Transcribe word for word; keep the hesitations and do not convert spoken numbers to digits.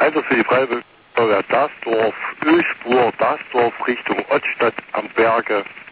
Einsatz für die Freiwillige Dasdorf, Ölspur, Dasdorf Richtung Ottstadt am Berge.